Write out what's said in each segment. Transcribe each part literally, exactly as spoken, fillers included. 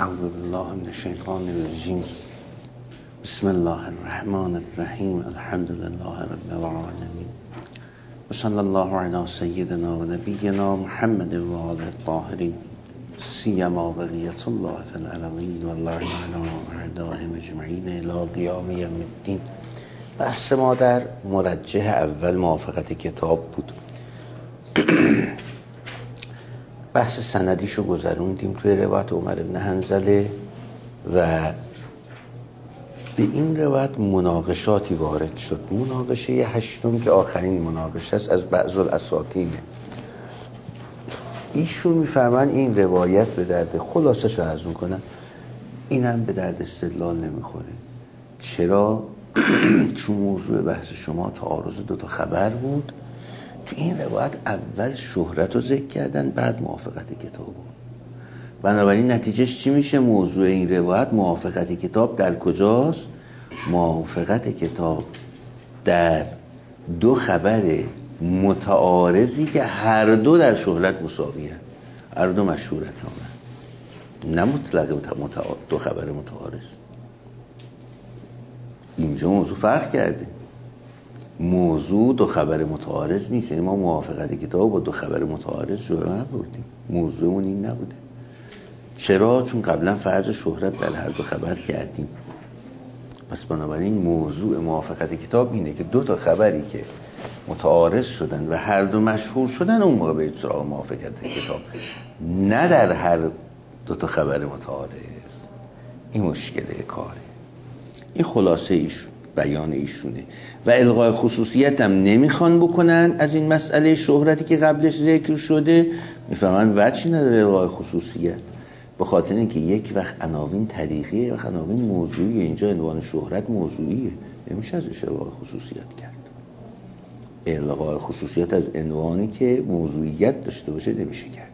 اعوذ بالله من الشیطان الرجیم. بسم الله الرحمن الرحیم. الحمد لله رب العالمین و صلی الله علی سیدنا و نبینا محمد و آله الطاهرین سیما بقیت الله فی الارضین و الله علی اعدائهم اجمعین الی قیام یوم الدین. بحث ما در مرجح اول موافقت کتاب بود. بحث سندیشو گذروندیم توی روایت عمر بن حنظله و به این روایت مناقشاتی وارد شد. مناقشه هشتم که آخرین مناقشه است از بعض الاساطینه. ایشون میفرمان این روایت به درد خلاصش رو عرض میکنم، اینم به درد استدلال نمیخوره. چرا؟ چون موضوع بحث شما تعارض دو تا خبر بود. تو این روایت اول شهرت رو ذکر کردن، بعد موافقت کتاب بود. بنابراین نتیجهش چی میشه؟ موضوع این روایت موافقت کتاب در کجاست؟ موافقت کتاب در دو خبر متعارضی که هر دو در شهرت مساوی هست، هر دو مشهورت هم، نه مطلق متعارض، دو خبر متعارض. اینجا موضوع فرق کرده. موضوع دو خبر متعارض نیست، یعنی ما موافقت کتاب با دو خبر متعارض رو نبردیم. موضوعمون این نبوده. چرا؟ چون قبلا فرض شهرت در هر دو خبر کردیم. پس بنابراین موضوع موافقت کتاب اینه که دو تا خبری که متعارض شدن و هر دو مشهور شدن اون موقع برید سراغ موافقت کتاب، نه در هر دو تا خبر متعارض. این مشکله کاره. این خلاصه ایشون بیان ایشونه و الغای خصوصیت هم نمیخوان بکنن از این مسئله شهرتی که قبلش ذکر شده. میفهمن وجهی نداره الغای خصوصیت، به خاطر اینکه یک وقت عناوین طریقیه، یک وقت عناوین موضوعیه. اینجا عنوان شهرت موضوعیه، نمیشه ازش الغای خصوصیت کرد. الغای خصوصیت از عنوانی که موضوعیت داشته باشه نمیشه کرد.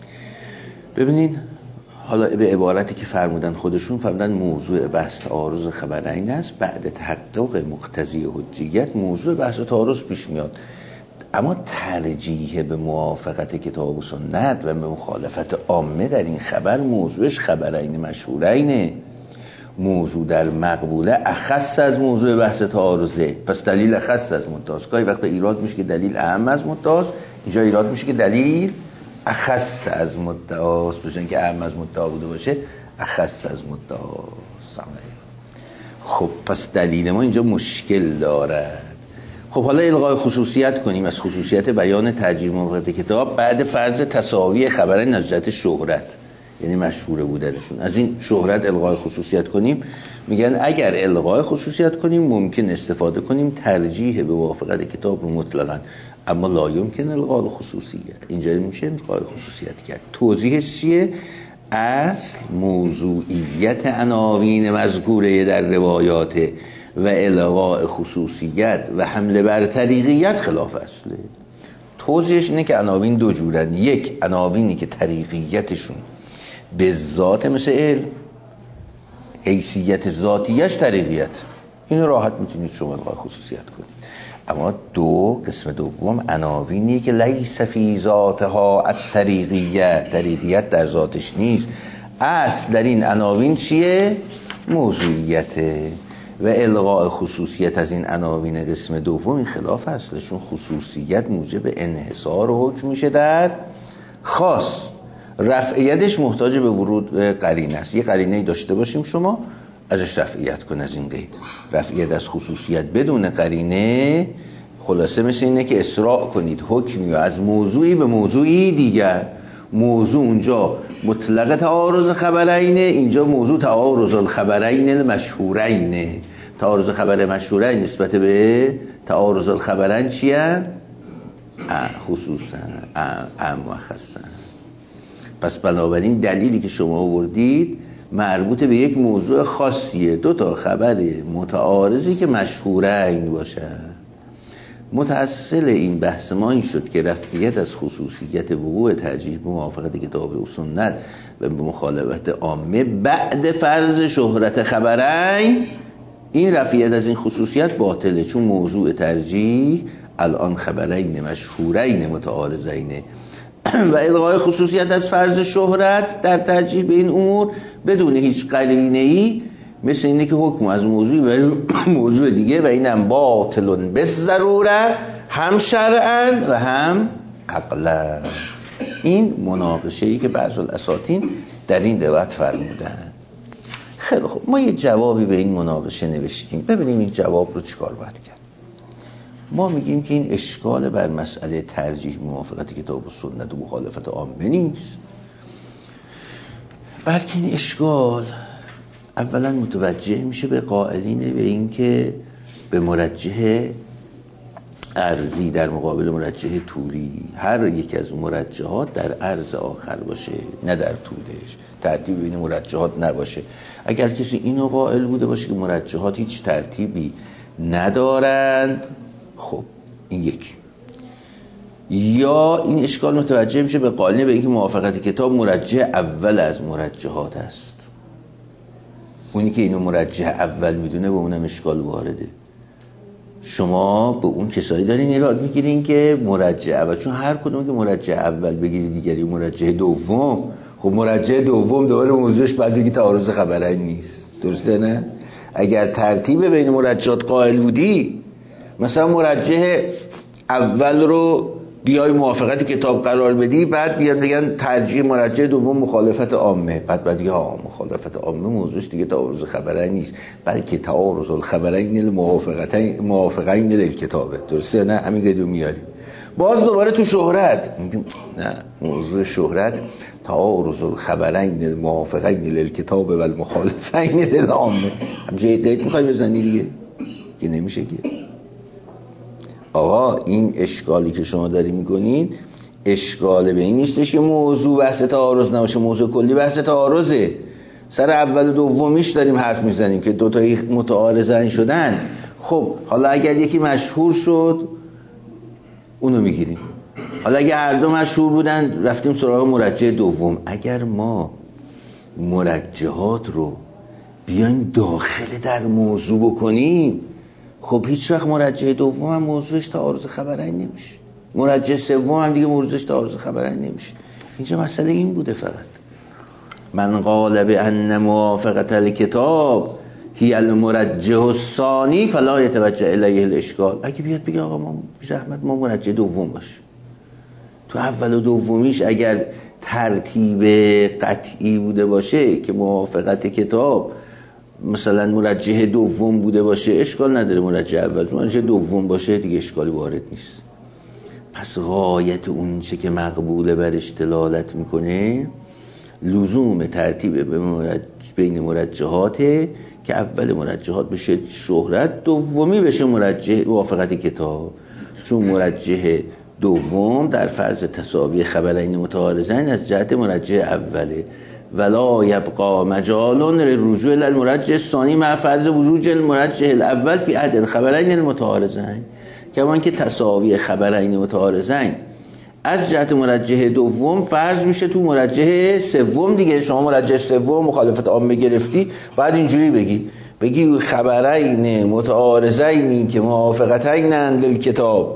ببینین حالا به عبارتی که فرمودن خودشون، فرمودن موضوع بحث تعارض خبرین است، بعد تحقق مقتضی حجیت موضوع بحث تعارض پیش میاد، اما ترجیح به موافقت کتاب و سنت و به مخالفت عامه در این خبر موضوعش خبرین مشهورینه. موضوع در مقبوله اخص از موضوع بحث تعارضه، پس دلیل اخص از مدعاست. گاهی وقتا ایراد میشه که دلیل اهم از مدعاست، اینجا ایراد میشه که دلیل اخص از مدعاست، بجن که اهم از مدعا بوده باشه اخص از مدعاست. خب پس دلیل ما اینجا مشکل دارد. خب حالا الغای خصوصیت کنیم از خصوصیت بیان ترجیح موافقت کتاب بعد فرض تساوی خبرین از جهت شهرت، یعنی مشهور بودنشون. از این شهرت الغای خصوصیت کنیم. میگن اگر الغای خصوصیت کنیم ممکن استفاده کنیم ترجیح به موافقت کتاب رو مطلقاً، اما لا یمکن الغای خصوصیت. اینجا میشه الغای خصوصیت کرد. توضیحش چیه؟ اصل موضوعیت عناوین مذکوره در روایات و الغای خصوصیت و حمله بر طریقیت خلاف اصله. توضیحش اینه که عناوین دو جورن. یک، عناوینی که طریقیتشون به ذات مثل علم، حیثیت ذاتیش طریقیت، اینو راحت میتونید شما الغای خصوصیت کنید. اما دو، قسم دوم، عناوینی که لیس فی ذاتها الطریقیت، طریقیت در ذاتش نیست. اصل در این عناوین چیه؟ موضوعیته و الغای خصوصیت از این عناوین قسم دوم این خلاف اصله، چون خصوصیت موجب انحصار و حکم میشه در خاص. رفعیتش محتاج به ورود قرینه است. یه قرینه داشته باشیم شما ازش رفعیت کن. از این قید رفعیت از خصوصیت بدون قرینه خلاصه مثل اینه که اسراع کنید حکمی از موضوعی به موضوعی دیگر. موضوع اونجا مطلق تعارض خبرینه، اینجا موضوع تعارض الخبرین المشهورینه. تعارض خبر مشهورین نسبت به تعارض الخبرین چیه؟ خصوصا ام و خاصا. پس بنابراین دلیلی که شما آوردید مربوط به یک موضوع خاصیه، دو تا خبر متعارضی که مشهورین باشن. متأصل این بحث ما این شد که رفعیت از خصوصیت وقوع ترجیح به موافقت کتاب و سنت و به مخالفت عامه بعد فرض شهرت خبرین، این رفعیت از این خصوصیت باطله، چون موضوع ترجیح الان خبرین مشهورین متعارضین و الغای خصوصیت از فرض شهرت در ترجیح به این امور بدون هیچ قرینه‌ای، مثل اینه که حکم از موضوع برای موضوع دیگه و اینم باطل بالضروره، هم شرعاً و هم عقلاً. این مناقشه‌ای که بعضی الاساطین در این روایت فرمودن. خیلی خوب، ما یه جوابی به این مناقشه نوشتیم. ببینیم این جواب رو چیکار باید کرد. ما میگیم که این اشکال بر مسئله ترجیح موافقت کتاب و سنت و مخالفت عامه نیست، بلکه این اشکال اولا متوجه میشه به قائلین به این که به مرجح ارزی در مقابل مرجح طولی، هر یک از مرجحات در عرض آخر باشه نه در طولش، ترتیب بین مرجحات نباشه. اگر کسی اینو قائل بوده باشه که مرجحات هیچ ترتیبی ندارند، خب این یک. یا این اشکال متوجه میشه به قائلین به این که موافقت کتاب مرجح اول از مرجحات است. اونی که اینو مرجح اول میدونه به اونم اشکال وارده. شما به اون کسایی دارین ایراد میگیرین که مرجح اول، چون هر کدوم که مرجح اول بگیری دیگری مرجح دوم، خب مرجح دوم دوباره موضوعش بعد بگی تعارض خبرین نیست، درسته نه؟ اگر ترتیب بین مرجحات قائل بودی، مثلا مرجح اول رو بیای موافقت کتاب قرار بدی، بعد بیان بگن ترجیح مرجح دوم مخالفت عامه، بعد بعد دیگه ها مخالفت عامه موضوعش دیگه تعارض خبرین نیست، بلکه تعارض الخبرین الموافقتین موافقین للکتابه، درسته نه؟ همین قیدو میاریم. باز دوباره تو شهرت نه، موضوع شهرت تعارض الخبرین الموافقین للکتاب و المخالفین للعامه. همچنین قید میخوای بزنی دیگه که نمیشه که. آقا این اشکالی که شما داری میکنید اشکال به این نیستش که موضوع بحث تعارض نباشه، موضوع کلی بحث تعارضه. سر اول و دومیش داریم حرف میزنیم که دو تایی متعارضن شدن. خب حالا اگر یکی مشهور شد اونو میگیریم، حالا اگر هر دو مشهور بودن رفتیم سراغ مرجح دوم. اگر ما مرجحات رو بیایم داخل در موضوع بکنیم، خب هیچ وقت مرجح دوم هم موضوعش تعارض خبرین نمیشه، مرجح سوم هم دیگه موضوعش تعارض خبرین نمیشه. اینجا مسئله این بوده فقط. من قال بأن موافقت الکتاب هی المرجح الثانی فلا یتوجه الیه الاشکال. اگه بیاد بگه آقا ما زحمت ما مرجح دوم باشه، تو اول و دومیش اگر ترتیب قطعی بوده باشه که موافقت کتاب مثلا مرجح دوم بوده باشه، اشکال نداره. مرجح اول مرجح دوم باشه دیگه اشکالی وارد نیست. پس غایت اون چه که مقبوله برش دلالت میکنه لزوم ترتیب بین مرجحاته که اول مرجحات بشه شهرت، دومی بشه مرجح موافقت کتاب. چون مرجح دوم در فرض تساوی خبرین متعارضین از جهت مرجح اوله، ولا یبقى مجال للرجوع الى المرجح الثانی مع فرض وجود المرجح الاول فی احد الخبرین المتعارضین. کمان که تساوی خبرین متعارضین از جهت مرجح دوم فرض میشه تو مرجح سوم دیگه. شما مرجح سوم مخالفت عامه گرفتی، بعد اینجوری بگی بگی خبرین متعارضینی که موافقتین للکتاب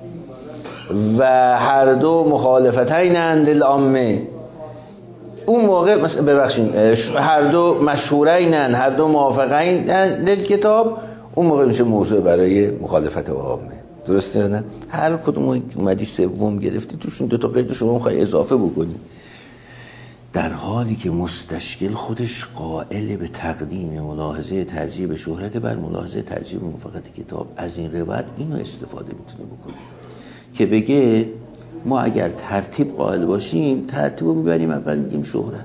و هر دو مخالفتین للعامه، اون موقع مثلا ببخشید هر دو مشهورینن، هر دو موافقین للکتاب، اون موقع میشه موضوع برای مخالفت عامه، درسته نه؟ هر کدوم اومدی سوم گرفتی توشون دو تا قید شما میخوای اضافه بکنی، در حالی که مستشکل خودش قائل به تقدیم ملاحظه ترجیح به شهرت بر ملاحظه ترجیح به موافقت کتاب. از این روایت اینو استفاده میتونه بکنه که بگه ما اگر ترتیب قائل باشیم ترتیب رو میبریم اول میگیم شهرت،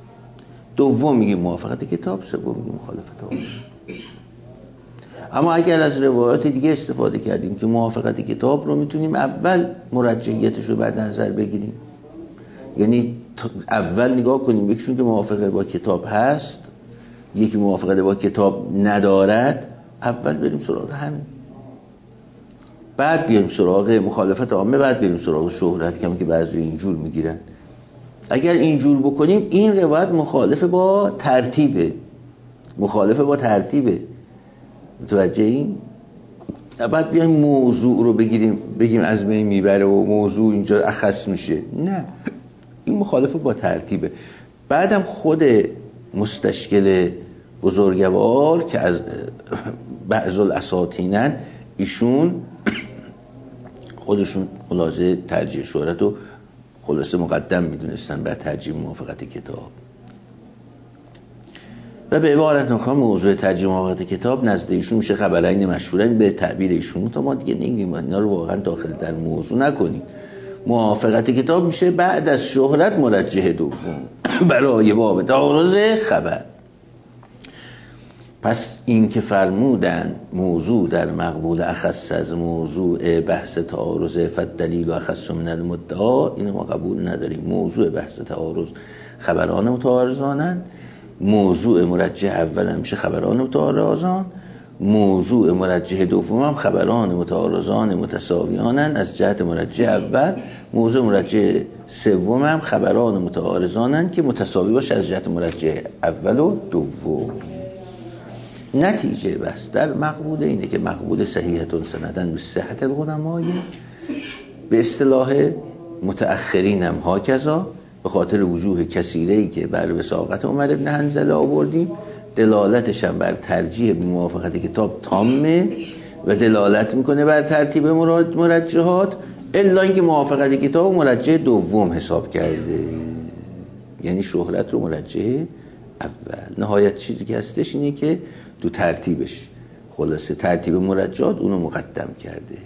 دوم میگیم موافقت کتاب، سوم میگیم مخالفت عامه. اما اگر از روایات دیگه استفاده کردیم که موافقت کتاب رو میتونیم اول مرجحیتش رو بعد نظر بگیریم، یعنی اول نگاه کنیم یکیشون که موافقت با کتاب هست یکی موافقت با کتاب ندارد، اول بریم سراغ همین، بعد بیایم سراغ مخالفت عامه، بعد بریم سراغ شهرت، کمی که بعضی اینجور میگیرن. اگر اینجور بکنیم این روایت مخالف با ترتیبه، مخالف با ترتیبه، متوجه این؟ بعد بیایم موضوع رو بگیریم بگیم از بین میبره و موضوع اینجا اخص میشه. نه، این مخالف با ترتیبه. بعدم خود مستشکل بزرگوار که از بعض الاساطینن، ایشون خودشون خلاصه ترجیح شهرت رو خلاصه مقدم میدونستن بر ترجیح موافقت کتاب. و به عبارت نخواه موضوع ترجیح موافقت کتاب نزد ایشون میشه خبرین مشهورن به تعبیر ایشون. تا ما دیگه نگیم اینا رو واقعا داخل در موضوع نکنید. موافقت کتاب میشه بعد از شهرت مرجح دوم برای باب تعارض خبر. پس این که فرمودن موضوع در مقبول اخص از موضوع بحث تعارض فالدلیل و اخص من المدعا، اینو ما قبول نداریم. موضوع بحث تعارض خبران متعارضانن، موضوع مرجح اول هم میشه خبران متعارضان، موضوع مرجح دوم هم خبران متعارضان متساویانن از جهت مرجح اول، موضوع مرجح سوم هم خبران متعارضانن که متساوی باشه از جهت مرجح اول و دوم. نتیجه بس در مقبول اینه که مقبول صحیحتون سندن به صحت القدمایی، به اصطلاح متأخرین هم ها کذا، به خاطر وجوه کثیره‌ای که بر وثاقت عمر ابن حنظله آوردیم، دلالتش هم بر ترجیح به موافقت کتاب تامه و دلالت میکنه بر ترتیب مراد مرجحات، الا اینکه موافقت کتاب مرجح دوم حساب کرده، یعنی شهرت رو مرجح اول. نهایت چیزی که هستش اینه که تو ترتیبش خلاصه ترتیب مرجحات اونو مقدم کرده.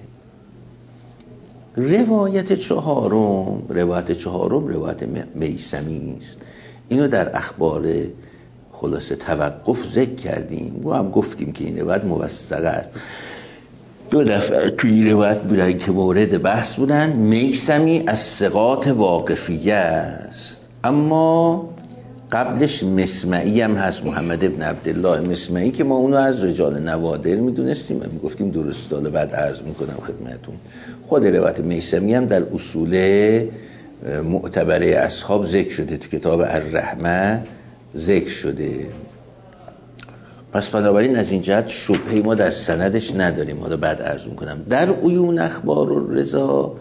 روایت چهارم روایت چهارم روایت میثمی است. اینو در اخبار خلاصه توقف ذکر کردیم و هم گفتیم که این روایت موثقه است. دو دفعه توی روایت بودن که مورد بحث بودن. میثمی از ثقات واقفیه است، اما قبلش مسمعی هم هست، محمد ابن عبدالله مسمعی که ما اونو از رجال نوادر میدونستیم و میگفتیم درست. حالا بعد عرض میکنم خدمتون. خود روایت میثمی هم در اصول معتبره اصحاب ذکر شده، تو کتاب الرحمه ذکر شده. پس بنابراین از این جهت شبهی ما در سندش نداریم. حالا بعد عرض میکنم. در عیون اخبار الرضا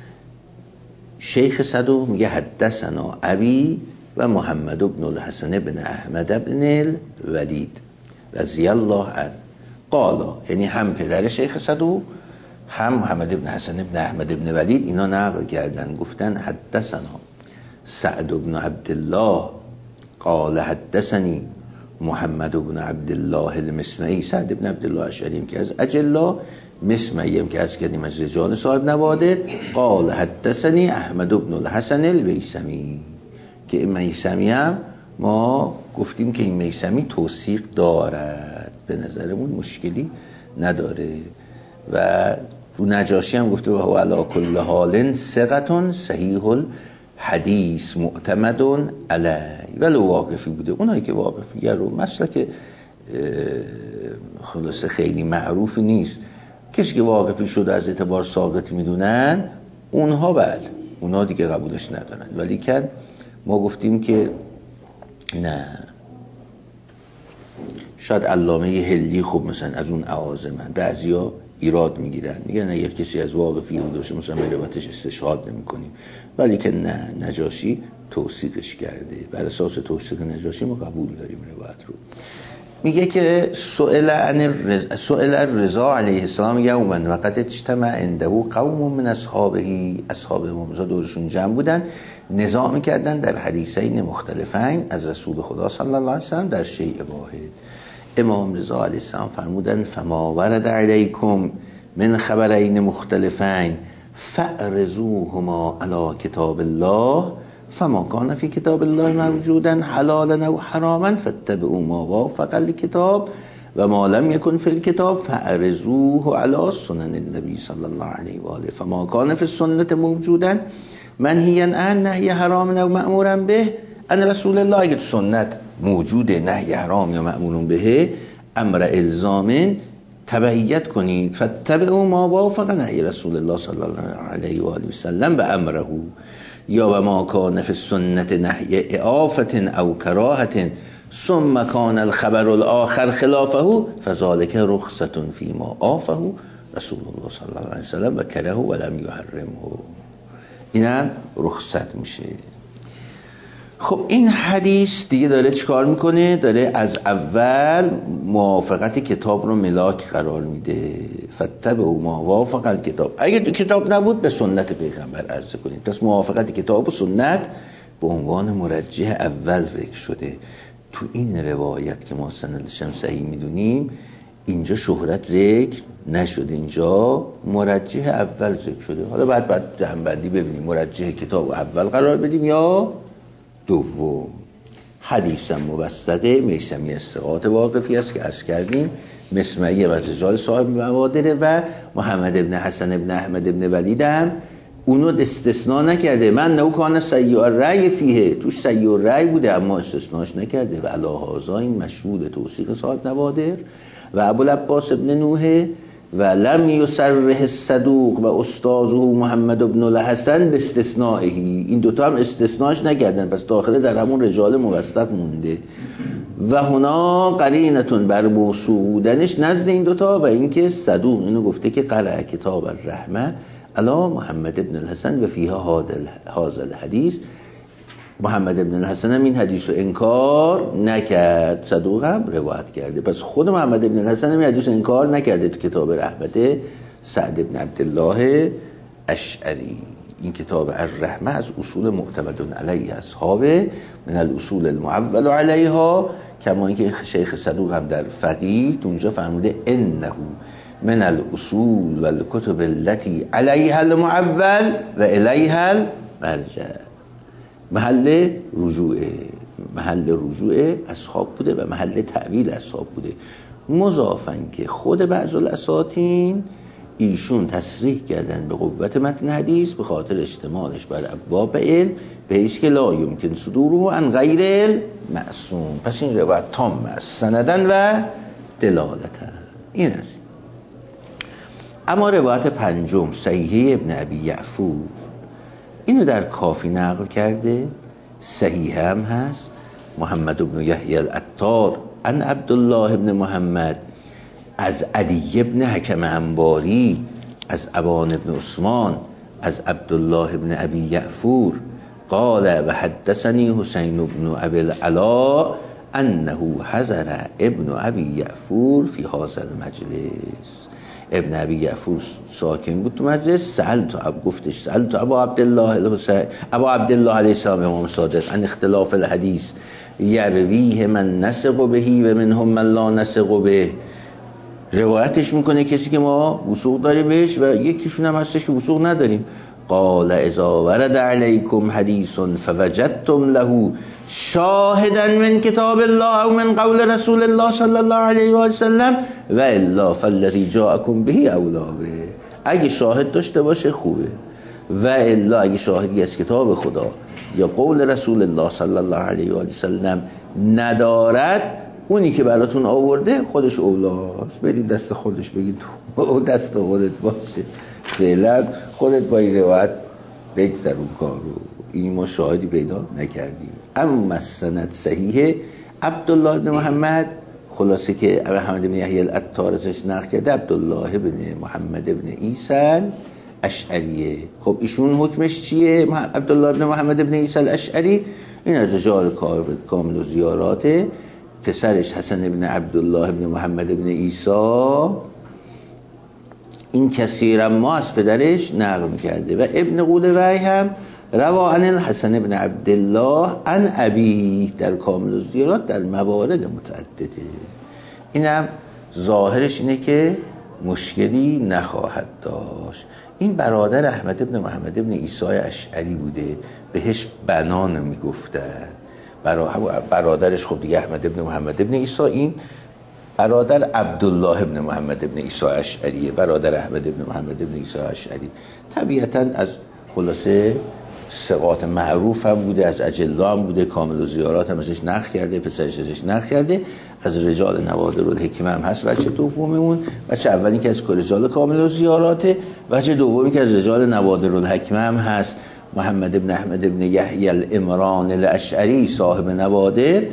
شیخ صدوق میگه حدثنا ابی و محمد بن الحسن بن احمد بن الولید رضی الله عنه قالا، یعنی هم پدر شیخ صدوق هم محمد بن حسن بن احمد بن ولید اینا نقل کردن، گفتن حدثنا سعد بن عبدالله قال حدثنی محمد بن عبدالله المسمعی. سعد بن عبدالله اشعری که از اجلا، مسمعی هم که از کردیم از رجال صاحب نوادر. قال حدثنی احمد بن الحسن الویسمی، که این میثمی هم ما گفتیم که این میثمی توثیق دارد، به نظرمون مشکلی نداره. و رو نجاشی هم گفته و هو علی کل حال ثقة صحیح الحدیث معتمد علی، ولو واقفی بوده. اونایی که واقفیه رو مسلک خلاصه خیلی معروفی نیست، کسی که واقفی شده از اعتبار ساقط میدونن، اونها بله اونها دیگه قبولش ندارن. ولی که ما گفتیم که نه، شاید علامه هلی خوب مثلا از اون اعاظمن، بعضیا ایراد میگیرن میگن نه اگر کسی از واقفی بود باشه مثلا به روایتش استشهاد نمی کنیم، ولی که نه، نجاشی توثیقش کرده. بر اساس توثیق نجاشی ما قبول داریم روایت رو. میگه که سئل عن الرضا سئل الرضا علیه السلام یوما وقد اجتمع عنده قوم من اصحابه، اصحاب امام رضا دورشون جمع بودن، نزاع میکردن در حدیثین مختلفین از رسول خدا صلی الله علیه وسلم در شیء واحد. امام رضا علیه السلام فرمودن فما ورد علیکم من خبرین مختلفین فأرزوهما علی کتاب الله فما کان فی کتاب الله موجودا حلالا او حراما فاتبعوا ما وافق الکتاب و ما لم یکن فی الکتاب فأرزوه علی سنن النبی صلی الله علیه و آله فما کان فی السنة موجودا منهیا عن نهی حرام او مأمورا به ان رسول الله. اگه سنت موجوده نهی حرام یا مأمور به امر الزام تبعیت کنید، فتبعوا ما وافق نهی رسول الله صلی الله علیه و آله و سلم به امره، یا و ما کان فی السنة نهی اعافت او کراهت ثم کان الخبر الاخر خلافه فذلک رخصة فی ما عافه رسول الله صلی الله علیه وسلم و کره و لم یحرمه. اینم رخصت میشه. خب این حدیث دیگه داره چیکار میکنه؟ داره از اول موافقت کتاب رو ملاک قرار میده. فتبعوا ما وافق الکتاب. اگه کتاب نبود به سنت پیغمبر عرضه کنید. پس موافقت کتاب و سنت به عنوان مرجح اول ذکر شده. تو این روایت که ما سندش هم صحیح میدونیم اینجا شهرت ذکر نشده، اینجا مرجح اول ذکر شده. حالا بعد بعد جنبندی ببینیم مرجح کتاب اول قرار بدیم یا دوم. حدیث موثقه میثمی استقاط واقفی است که عرض کردیم مسمعی و رجال صاحب موادره و محمد ابن حسن ابن احمد ابن ولید هم اونو استثناء نکرده. من نو کان سیع رأی فیه، توش سیع رأی بوده اما استثناش نکرده. و علاهازا این مشهود توثیق صاحب نوادر و ابوالعباس ابن نوح و لم یصرح الصدوق و استاذه محمد ابن الحسن به استثنائه. این دوتا هم استثناش نکردن، پس داخله در همون رجال موثق مونده. و هنا قرینتون بر موثوق بودنش نزد این دوتا و اینکه صدوق اینو گفته که قرأ کتاب الرحمه علا محمد ابن الحسن و فیها هذا الحدیث. محمد ابن الحسن هم این حدیث رو انکار نکرد، صدوق هم روایت کرده. پس خود محمد ابن الحسن هم این حدیث رو انکار نکرده تو کتاب رحمت سعد ابن عبدالله اشعری. این کتاب الرحمه از اصول معتمد علیه اصحاب من الاصول المعول علیها، کما اینکه شیخ صدوق هم در فقیه اونجا فرموده انه من الاصول و الکتب التي علیها المعول و الیها المرجع. محل رجوع محل رجوع اصحاب بوده و محل تعویل اصحاب بوده. مضافاً که خود بعض الاساطین ایشون تصریح کردن به قوت متن حدیث به خاطر اشتمالش بر ابواب علم به هیچ که لا یمکن صدوره عن غیر معصوم. پس این روایت تام است سندن و دلالتن. این است. اما روایت پنجم صحیحه ابن ابی یعفور اینو در کافی نقل کرده، صحیح هم هست. محمد ابن یحیی العطار عن عبدالله ابن محمد از علی ابن حکم انباری از ابان ابن عثمان از عبدالله ابن ابی یعفور قال و حدثنی حسین ابن ابی العلا انه حضر ابن ابی یعفور فی هذا المجلس. ابن ابی یعفور ساکن بود تو مجلس. سألت اب گفتش سألت ابا عبدالله الحسین ابا عبدالله علیه السلام امام صادق عن اختلاف الحدیث یرویه من نسق بهی و منهم من لا نسق به. روایتش میکنه کسی که ما وثوق داریم بهش و یکیشون هم هستش که وثوق نداریم. قال اذا ورد علیکم حدیث فوجدتم له شاهدا من کتاب الله او من قول رسول الله صلی الله علیه و سلم و الا فالذی جاءکم به اولا به. اگه شاهد داشته باشه خوبه و الا اگه شاهدی از کتاب خدا یا قول رسول الله صلی الله علیه و سلم ندارد اونی که براتون آورده خودش اولاست. بدید دست خودش، بگید او دست خودت باشه، فعلا خودت با این روایت بگذرون کارو. این ما شاهدی پیدا نکردیم. اما سند صحیح عبدالله بن محمد خلاصه که محمد بن یحیی العطار ازش نقل کرده عبدالله بن محمد بن عیسی اشعریه. خب ایشون حکمش چیه؟ عبدالله بن محمد بن عیسی الاشعری این از رجال کامل و زیاراته. پسرش حسن بن عبدالله بن محمد بن عیسی این کثیرا ما از پدرش نقل می‌کرده و ابن قولوی هم روا عن الحسن بن عبدالله عن ابی در کامل الزیارات در موارد متعدده. اینم ظاهرش اینه که مشکلی نخواهد داشت. این برادر احمد بن محمد بن عیسی اشعری بوده، بهش بنان میگفتن. برادرش خب دیگه احمد بن محمد بن عیسی، این برادر عبدالله بن محمد بن عیسی اشعریه، برادر احمد بن محمد بن عیسی اشعری. طبیعتاً از خلاصه ثقات معروف هم بوده، از اجلا هم بوده، کامل و زیارات هم ازش نقل کرده، پسرش ازش نقل کرده، از رجال نوادر الحکمه هم هست. وجه دومیمون، وجه اولی که از رجال کامل و زیاراته، وجه دومی که از رجال نوادر الحکمه هم هست. محمد بن احمد بن یحیی الامران الاشعری صاحب نوادر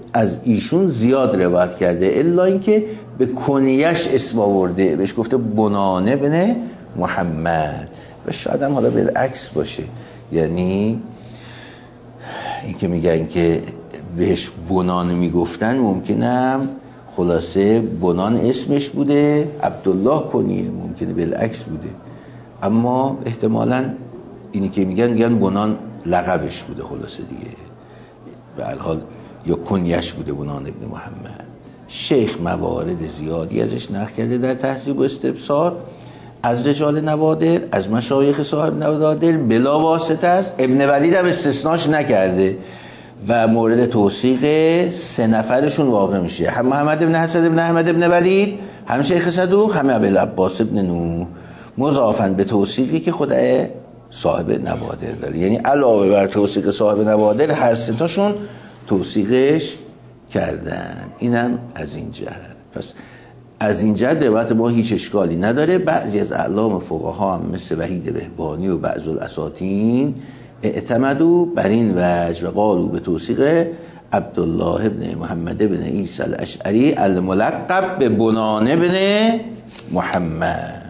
از ایشون زیاد روایت کرده، الا اینکه به کنیش اسم آورده، بهش گفته بنانه بن محمد. و شاید هم حالا بالعکس باشه، یعنی این که میگن که بهش بنان میگفتن، ممکنه خلاصه بنان اسمش بوده، عبدالله کنیه، ممکنه بالعکس بوده، اما احتمالاً اینی که میگن میگن بنان لقبش بوده خلاصه دیگه، به هر حال یا کنیش بوده بنان ابن محمد. شیخ موارد زیادی ازش نقل کرده در تهذیب و استبصار، از رجال نوادر، از مشایخ صاحب نوادر بلا واسطه است. ابن ولید هم استثناش نکرده و مورد توثیق سه نفرشون واقع میشه، هم محمد ابن حسن ابن احمد ابن ولید، هم شیخ صدوق، هم ابوالعباس ابن نوح، مضافاً به توثیقی که خدای صاحب نوادر داره. یعنی علاوه بر توثیق صاحب نوادر هر سه تاشون توثیقش کردن. اینم از این جهت. پس از این جهت روایت ما هیچ اشکالی نداره. بعضی از اعلام فقها هم مثل وحید بهبانی و بعض الاساطین اعتمدوا بر این وجه و قالوا به توثیق عبدالله ابن محمد ابن عیسی الاشعری الملقب به بنان ابن محمد.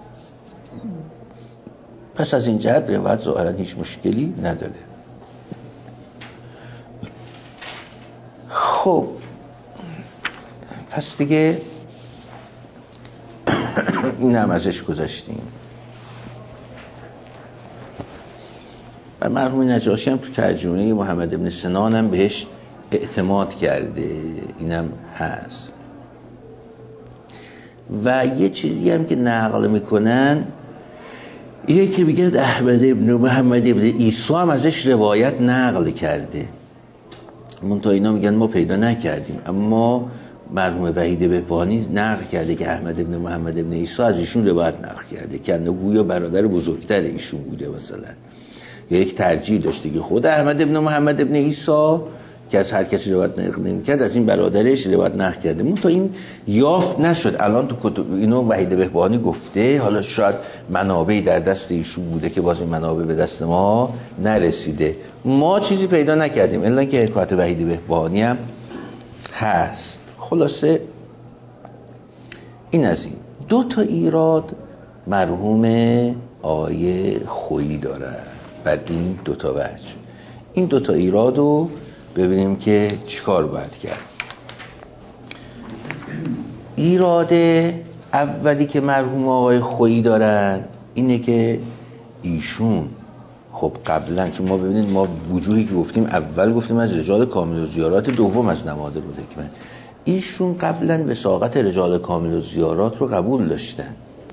پس از این جهت روایت ظاهرا هیچ مشکلی نداره. خب پس دیگه این هم ازش گذاشتیم. و مرحوم نجاشی هم تو ترجمه محمد ابن سنان هم بهش اعتماد کرده، اینم هست. و یه چیزی هم که نقل میکنن اینه که میگه احمد ابن محمد ابن عیسی هم ازش روایت نقل کرده، منتها اینا میگن ما پیدا نکردیم، اما مرحوم وحید بهبانی نقل کرده که احمد ابن محمد ابن عیسی از ایشون روایت نقل کرده که انه گویا برادر بزرگتر ایشون بوده مثلا، یا یک ترجیح داشته که خود احمد ابن محمد ابن عیسی که از هر کسی روایت نقل نمی‌کرد از این برادرش روایت نقل کرده. منتها این یافت نشد. الان تو کتب اینو وحید بهبانی گفته، حالا شاید منابعی در دست ایشون بوده که باز این منابع به دست ما نرسیده، ما چیزی پیدا نکردیم الا که حکایت وحید بهبانی هم هست. خلاصه این از این دو تا ایراد مرحوم آیه خویی داره بر این دو تا وجه. این دو تا ایرادو ببینیم که چیکار باید کرد. ایراد اولی که مرحوم آقای خویی دارن اینه که ایشون خب قبلا، چون ما ببینید ما وجوهی که گفتیم اول گفتیم از رجال کامل الزیارات، دوم از نمادر بوده که من ایشون قبلا وثاقت رجال کامل الزیارات رو قبول داشتن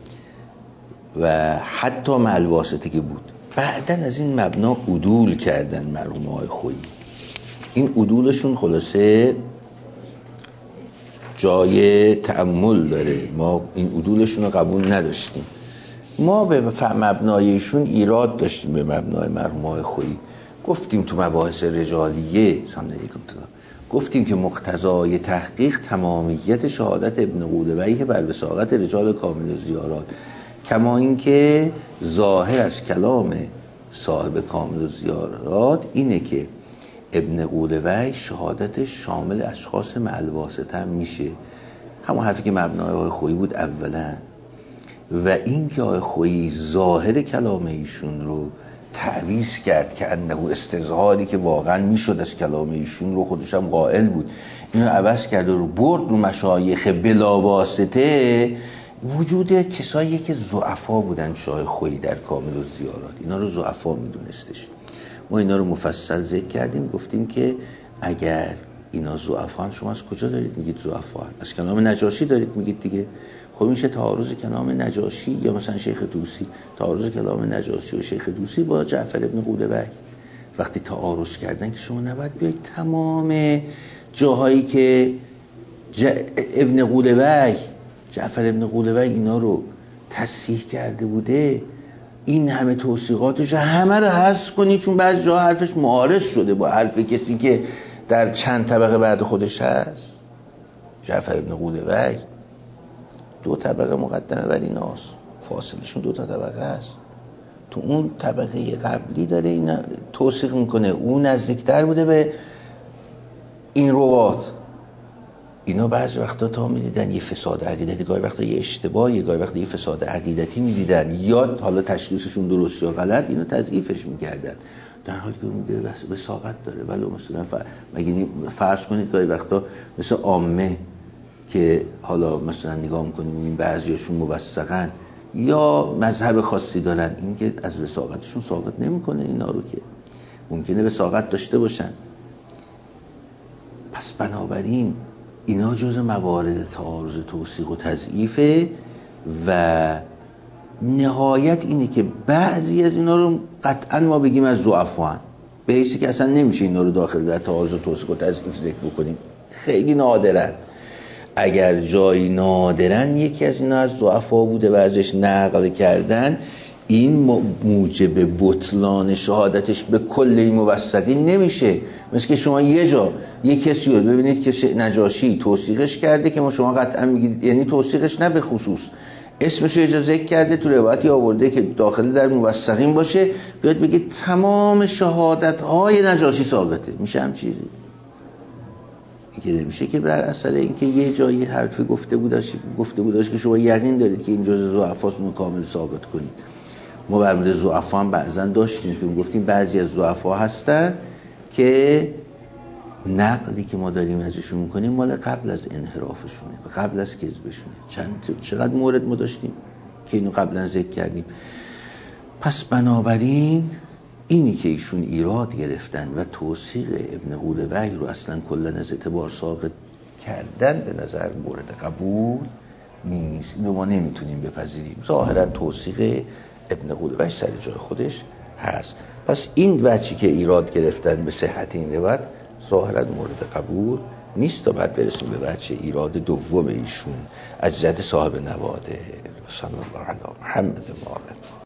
و حتی مع الواسطه که بود، بعدن از این مبنا عدول کردن مرحوم آقای خویی. این عدولشون خلاصه جای تأمل داره، ما این عدولشون رو قبول نداشتیم. ما به مبنایشون ایراد داشتیم، به مبنای مرحوم آقای خویی گفتیم تو مباحث رجالیه سامنلیکم گفتیم که مقتضای تحقیق تمامیت شهادت ابن قولویه بر وثاقت رجال کامل الزیارات، کما اینکه ظاهر از کلام صاحب کامل الزیارات اینه که ابن قولوی شهادتش شامل اشخاص مع الواسطه هم میشه، همون حرفی که مبنای آقای خویی بود اولا. و این که آقای خویی ظاهر کلام ایشون رو تعویض کرد که انه استظهاری که واقعا میشد از کلام ایشون رو خودش هم قائل بود، اینو عوض کرد و رو برد رو مشایخ بلا واسطه، وجود کسایی که ضعفا بودن شاه خویی در کامل الزیارات، اینا رو ضعفا میدونستش. ما اینا رو مفصل ذکر کردیم، گفتیم که اگر اینا ضعفان، شما از کجا دارید میگید ضعفان؟ از کلام نجاشی دارید میگید دیگه. خب میشه تعارض کلام نجاشی یا مثلا شیخ طوسی، تعارض کلام نجاشی و شیخ طوسی با جعفر ابن قولوی وقتی تعارض کردن که شما نباید بیاید تمام جاهایی که ج... ابن قولوی جعفر ابن قولوی اینا رو تصحیح کرده بوده، این همه توثیقاتش همه رو حذف کنی، چون بعضی جا حرفش معارض شده با حرف کسی که در چند طبقه بعد خودش هست. جعفر ابن قولوی دو طبقه مقدمه بر ایناست، فاصلشون دو تا طبقه است. تو اون طبقه قبلی داره اینا توثیق میکنه، اون نزدیکتر بوده به این روات اینا بعضی وقتا تا میدیدن یه فساد عقیدتی، گاهی وقتا یه اشتباهی، گاهی وقتا یه فساد عقیدتی میدیدن، یا حالا تشخیصشون درست یا غلط، اینو تضعیفش میکردن، در حالی که میگه وساقت داره. ولی مثلا ف... مگه فرض کنید گاهی وقتا مثل عامه که حالا مثلا نگاه میکنیم این بعضیاشون موثقن یا مذهب خاصی دارن، این که از وساقتشون ثابت نمیکنه اینا رو، که ممکنه وساقت داشته باشن. پس بنابراین اینا جز موارد تعارض توثیق و تضعیفه و نهایت اینه که بعضی از اینا رو قطعا ما بگیم از ضعفا هستن، به حیثی که اصلا نمیشه اینا رو داخل در تعارض توثیق و تضعیف ذکر بکنیم، خیلی نادرن. اگر جایی نادرن یکی از اینا از ضعفا بوده و ازش نقل کردن، این موجب بطلان شهادتش به کل این موثقین نمیشه. مثل که شما یه جا یه کسی رو ببینید که نجاشی توثیقش کرده که ما شما قطعا میگید، یعنی توثیقش نه به خصوص، اسمش رو اجازه ذکر کرده، تو روایتی آورده که داخل در موثقین باشه، بیاد بگید تمام شهادت های نجاشی ثابته، میشه هم چیزی که نمیشه، که بر اثر اینکه یه جایی حرفی گفته بوداش گفته بوداش که شما یقین دارید که این جزء ضعفاست، اون کامل ثابت کنید. ما بر مورد ضعفا هم بعضا داشتیم که گفتیم بعضی از ضعفا هستن که نقلی که ما داریم ازشون میکنیم مال قبل از انحرافشونه و قبل از کذبشونه. چند چقدر مورد ما داشتیم که اینو قبلا ذکر کردیم. پس بنابراین اینی که ایشون ایراد گرفتن و توثیق ابن غول وحی رو اصلا کلا از اعتبار ساقط کردن به نظر مورد قبول نیست. اینو ما نمیتونیم بپذیریم. ظاهرا توثیق ابن غول وحی سر جای خودش هست. پس این وجهی که ایراد گرفتن به صحت این روایت ظاهرا مورد قبول نیست. تا بعد برسیم به وجه ایراد دوم ایشون از جد صاحب نواده. صلی الله علی محمد.